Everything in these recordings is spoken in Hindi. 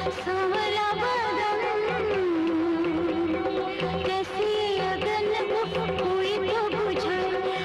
सांवला बदन कैसी अगन कोई तो बुझाए।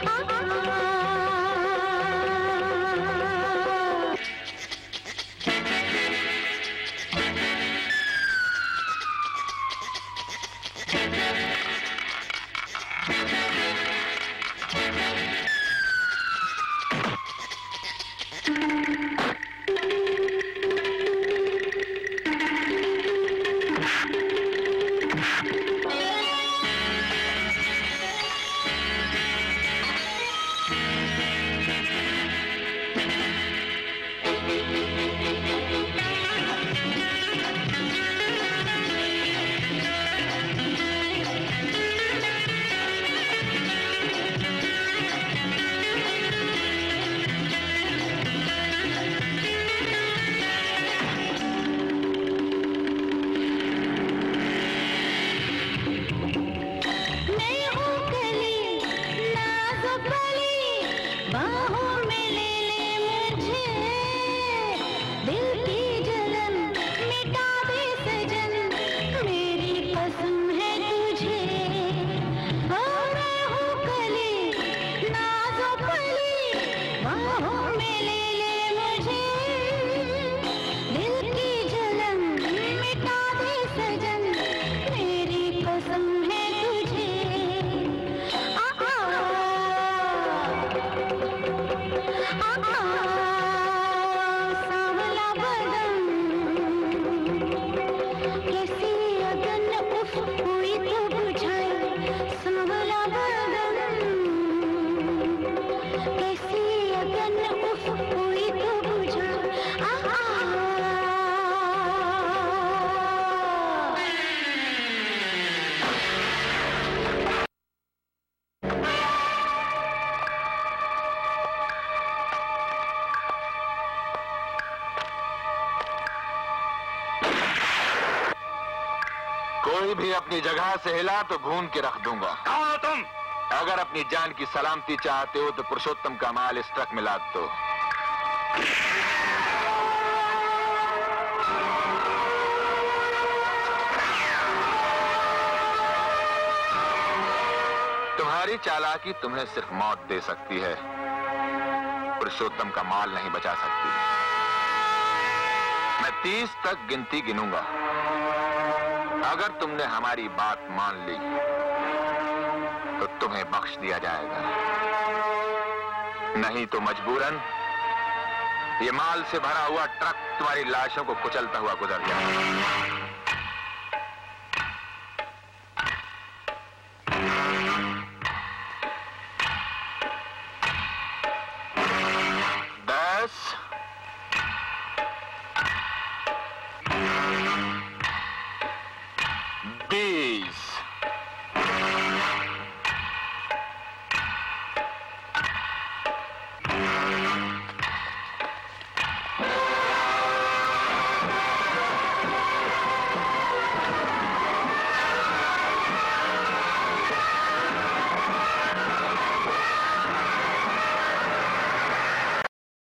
कोई भी अपनी जगह से हिला तो भून के रख दूंगा। कौन हो तुम? अगर अपनी जान की सलामती चाहते हो तो पुरुषोत्तम का माल इस ट्रक में लाद दो। तुम्हारी चालाकी तुम्हें सिर्फ मौत दे सकती है, पुरुषोत्तम का माल नहीं बचा सकती। मैं 30 तक गिनती गिनूंगा। अगर तुमने हमारी बात मान ली तो तुम्हें बख्श दिया जाएगा, नहीं तो मजबूरन ये माल से भरा हुआ ट्रक तुम्हारी लाशों को कुचलता हुआ गुजर जाएगा।